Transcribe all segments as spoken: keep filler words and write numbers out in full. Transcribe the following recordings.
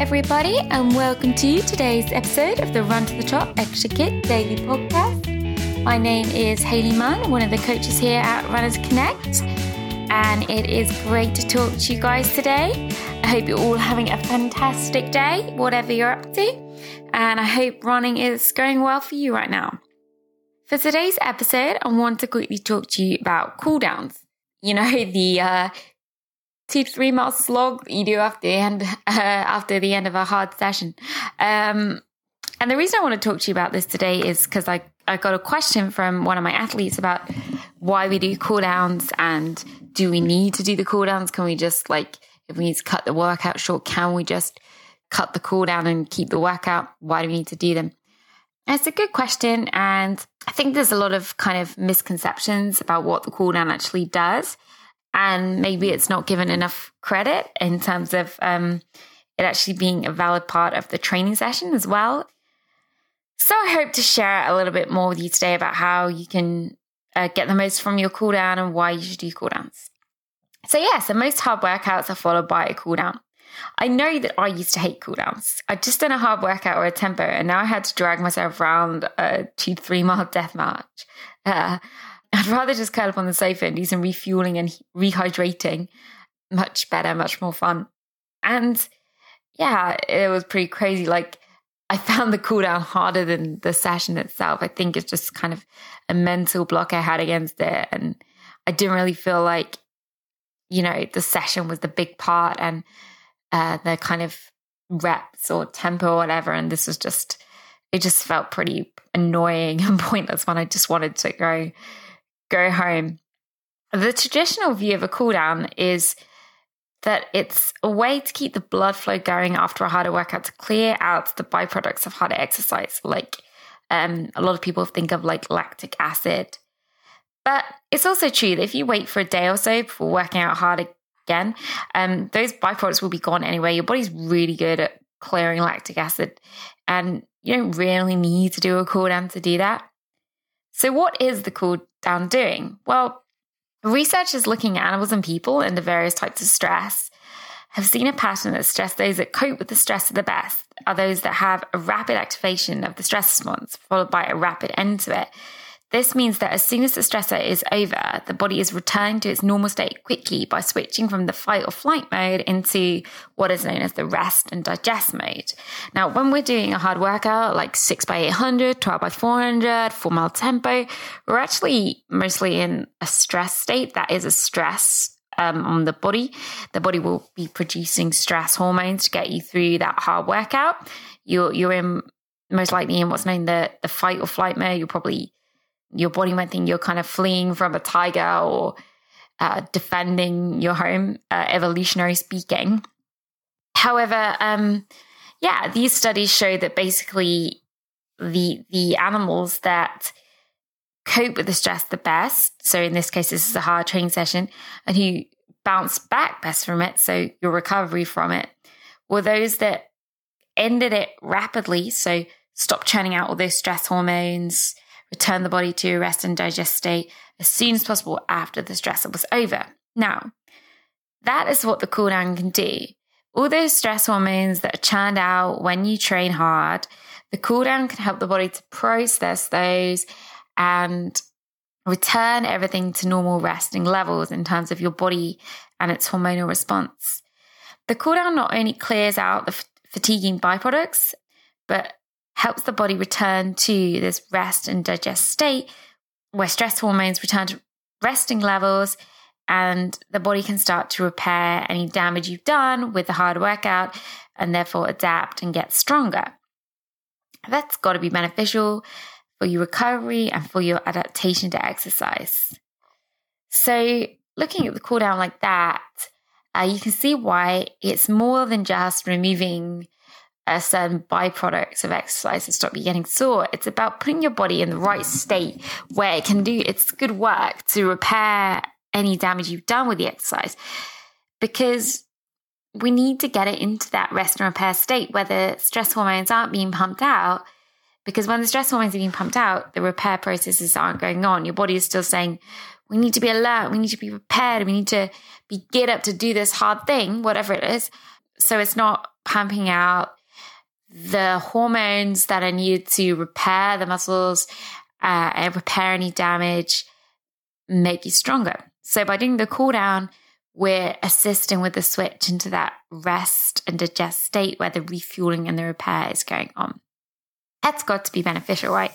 everybody, and welcome to today's episode of the Run to the Top Extra Kit Daily Podcast. My name is Hayley Munn, one of the coaches here at Runners Connect, and it is great to talk to you guys today. I hope you're all having a fantastic day, whatever you're up to, and I hope running is going well for you right now. For today's episode, I want to quickly talk to you about cool downs. You know, the uh, two to three mile slog that you do after the end, uh, after the end of a hard session. Um, and the reason I want to talk to you about this today is because I, I got a question from one of my athletes about why we do cool downs and do we need to do the cool downs? Can we just like, if we need to cut the workout short, can we just cut the cool down and keep the workout? Why do we need to do them? And it's a good question. And I think there's a lot of kind of misconceptions about what the cool down actually does. And maybe it's not given enough credit in terms of um, it actually being a valid part of the training session as well. So I hope to share a little bit more with you today about how you can uh, get the most from your cool down and why you should do cool downs. So yeah, so most hard workouts are followed by a cool down. I know that I used to hate cool downs. I'd just done a hard workout or a tempo, and now I had to drag myself around a two to three mile death march. Uh, I'd rather just curl up on the sofa and do some refueling and rehydrating. Much better, much more fun. And yeah, it was pretty crazy. Like, I found the cool down harder than the session itself. I think it's just kind of a mental block I had against it. And I didn't really feel like, you know, the session was the big part and uh, the kind of reps or tempo or whatever. And this was just, it just felt pretty annoying and pointless when I just wanted to go go home. The traditional view of a cool down is that it's a way to keep the blood flow going after a harder workout to clear out the byproducts of harder exercise. Like um, a lot of people think of like lactic acid. But it's also true that if you wait for a day or so before working out hard again, um, those byproducts will be gone anyway. Your body's really good at clearing lactic acid, and you don't really need to do a cool down to do that. So what is the cool down doing? Well, researchers looking at animals and people and the various types of stress have seen a pattern that suggests those that cope with the stress the best are those that have a rapid activation of the stress response followed by a rapid end to it. This means that as soon as the stressor is over, the body is returning to its normal state quickly by switching from the fight or flight mode into what is known as the rest and digest mode. Now, when we're doing a hard workout like six by eight hundred, twelve by four hundred, four mile tempo, we're actually mostly in a stress state. That is a stress um, on the body. The body will be producing stress hormones to get you through that hard workout. You're, you're in most likely in what's known the, the fight or flight mode. You're probably Your body might think you're kind of fleeing from a tiger or uh, defending your home, uh, evolutionary speaking. However, um, yeah, these studies show that basically the the animals that cope with the stress the best, so in this case, this is a hard training session, and who bounce back best from it, so your recovery from it, were those that ended it rapidly, so stop churning out all those stress hormones, return the body to a rest and digest state as soon as possible after the stressor was over. Now, that is what the cool down can do. All those stress hormones that are churned out when you train hard, the cool down can help the body to process those and return everything to normal resting levels in terms of your body and its hormonal response. The cool down not only clears out the f- fatiguing byproducts, but helps the body return to this rest and digest state where stress hormones return to resting levels and the body can start to repair any damage you've done with the hard workout and therefore adapt and get stronger. That's got to be beneficial for your recovery and for your adaptation to exercise. So looking at the cool down like that, uh, you can see why it's more than just removing a certain byproducts of exercise to stop you getting sore. It's about putting your body in the right state where it can do its good work to repair any damage you've done with the exercise, because we need to get it into that rest and repair state where the stress hormones aren't being pumped out, because when the stress hormones are being pumped out, the repair processes aren't going on. Your body is still saying, we need to be alert, we need to be prepared, we need to be geared up to do this hard thing, whatever it is. So it's not pumping out the hormones that are needed to repair the muscles uh, and repair any damage, make you stronger. So by doing the cool down, we're assisting with the switch into that rest and digest state where the refueling and the repair is going on. That's got to be beneficial, right?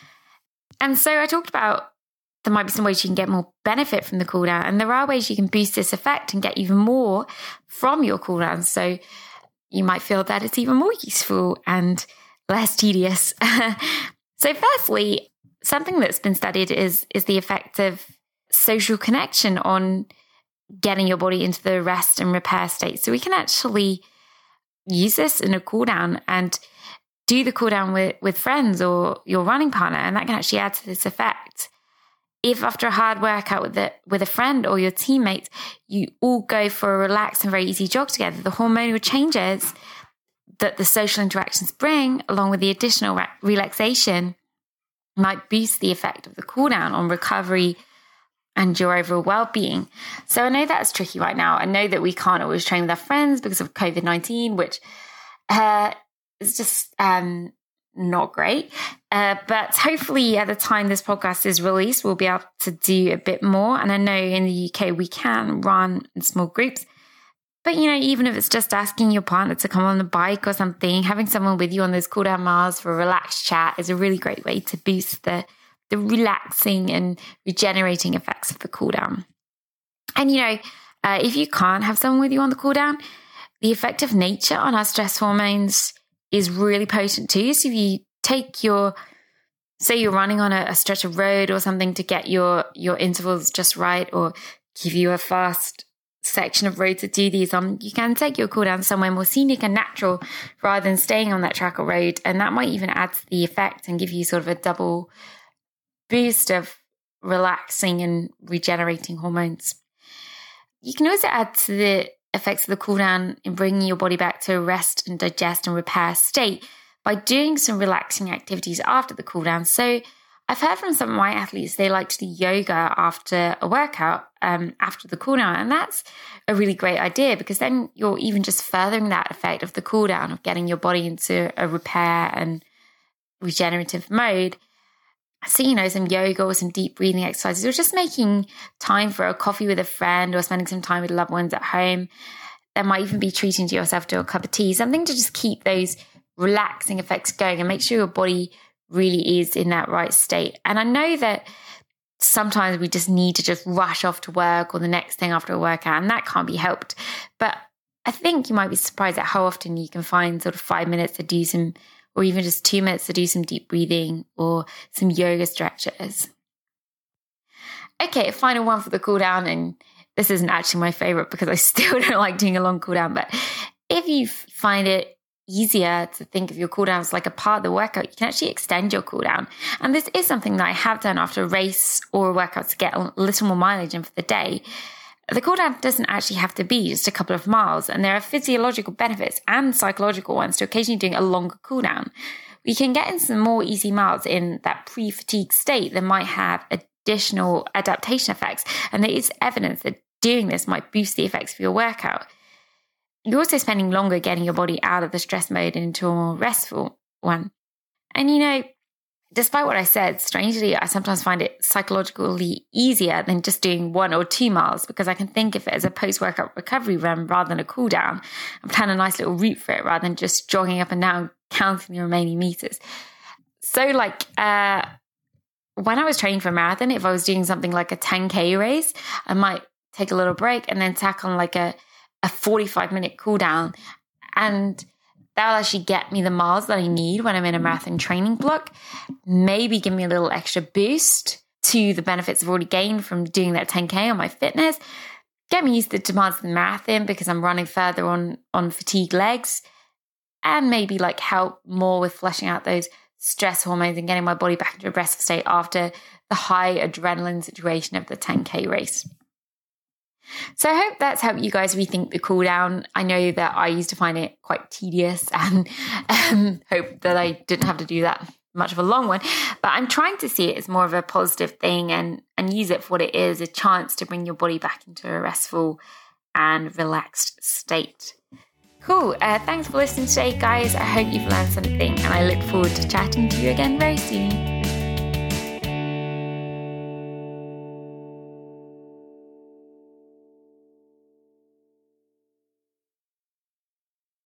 And so I talked about there might be some ways you can get more benefit from the cool down, and there are ways you can boost this effect and get even more from your cool down. So you might feel that it's even more useful and less tedious. So firstly, something that's been studied is, is the effect of social connection on getting your body into the rest and repair state. So we can actually use this in a cool down and do the cool down with, with friends or your running partner, and that can actually add to this effect. If after a hard workout with a, with a friend or your teammates, you all go for a relaxed and very easy jog together, the hormonal changes that the social interactions bring, along with the additional re- relaxation, might boost the effect of the cool down on recovery and your overall well-being. So I know that's tricky right now. I know that we can't always train with our friends because of covid nineteen, which uh, is just um, not great. Uh, but hopefully at the time this podcast is released, we'll be able to do a bit more. And I know in the U K, we can run in small groups. But, you know, even if it's just asking your partner to come on the bike or something, having someone with you on those cool down miles for a relaxed chat is a really great way to boost the, the relaxing and regenerating effects of the cool down. And, you know, uh, if you can't have someone with you on the cool down, the effect of nature on our stress hormones is really potent too. So if you take your, say you're running on a, a stretch of road or something to get your, your intervals just right, or give you a fast section of road to do these on, you can take your cool down somewhere more scenic and natural rather than staying on that track or road. And that might even add to the effect and give you sort of a double boost of relaxing and regenerating hormones. You can also add to the effects of the cool down in bringing your body back to a rest and digest and repair state by doing some relaxing activities after the cool down. So I've heard from some of my athletes, they like to do yoga after a workout, um, after the cool down. And that's a really great idea because then you're even just furthering that effect of the cool down, of getting your body into a repair and regenerative mode. So, you know, some yoga or some deep breathing exercises, or just making time for a coffee with a friend or spending some time with loved ones at home. There might even be treating to yourself to a cup of tea, something to just keep those relaxing effects going and make sure your body really is in that right state. And I know that sometimes we just need to just rush off to work or the next thing after a workout, and that can't be helped. But I think you might be surprised at how often you can find sort of five minutes to do some, or even just two minutes to do some deep breathing or some yoga stretches. Okay, final one for the cool down, and this isn't actually my favorite because I still don't like doing a long cool down, but if you find it easier to think of your cool down as like a part of the workout, you can actually extend your cool down. And this is something that I have done after a race or a workout to get a little more mileage in for the day. The cool down doesn't actually have to be just a couple of miles, and there are physiological benefits and psychological ones to occasionally doing a longer cool down. We can get in some more easy miles in that pre-fatigue state that might have additional adaptation effects, and there is evidence that doing this might boost the effects of your workout. You're also spending longer getting your body out of the stress mode and into a more restful one. And you know, despite what I said, strangely, I sometimes find it psychologically easier than just doing one or two miles because I can think of it as a post-workout recovery run rather than a cool down and plan a nice little route for it rather than just jogging up and down, counting the remaining meters. So like uh, when I was training for a marathon, if I was doing something like a ten K race, I might take a little break and then tack on like a a forty-five minute cool down, and that'll actually get me the miles that I need when I'm in a marathon training block, maybe give me a little extra boost to the benefits I've already gained from doing that ten K on my fitness, get me used to the demands of the marathon because I'm running further on, on fatigued legs, and maybe like help more with fleshing out those stress hormones and getting my body back into a restful state after the high adrenaline situation of the ten K race. So I hope that's helped you guys rethink the cool down. I know that I used to find it quite tedious and um, hope that I didn't have to do that much of a long one. But I'm trying to see it as more of a positive thing and, and use it for what it is, a chance to bring your body back into a restful and relaxed state. Cool. Uh, thanks for listening today, guys. I hope you've learned something, and I look forward to chatting to you again very soon.